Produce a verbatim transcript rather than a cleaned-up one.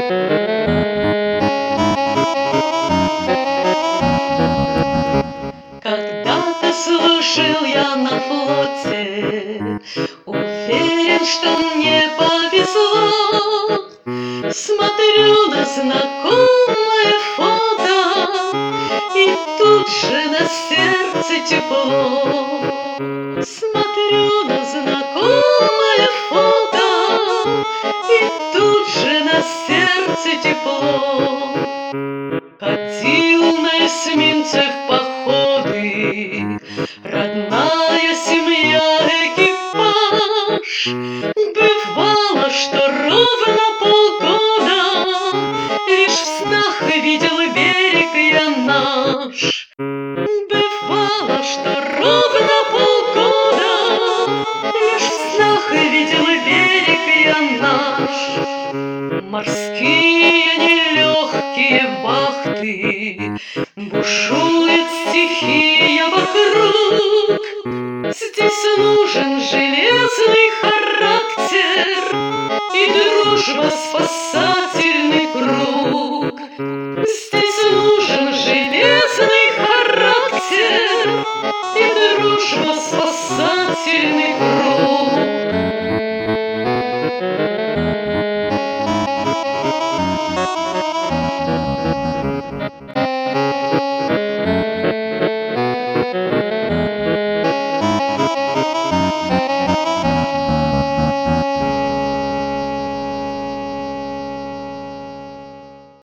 Когда-то служил я на флоте, уверен, что мне повезло. Смотрю на знакомое фото, и тут же на сердце тепло. Смотрю на знакомое фото, и тут же на сердце тепло. Ходил на эсминце в походы, родная семья, экипаж. Бывало, что ровно полгода лишь в снах видел берег я наш. Бывало, что ровно полгода лишь в снах видел берег я наш. Морские нелегкие вахты бушуют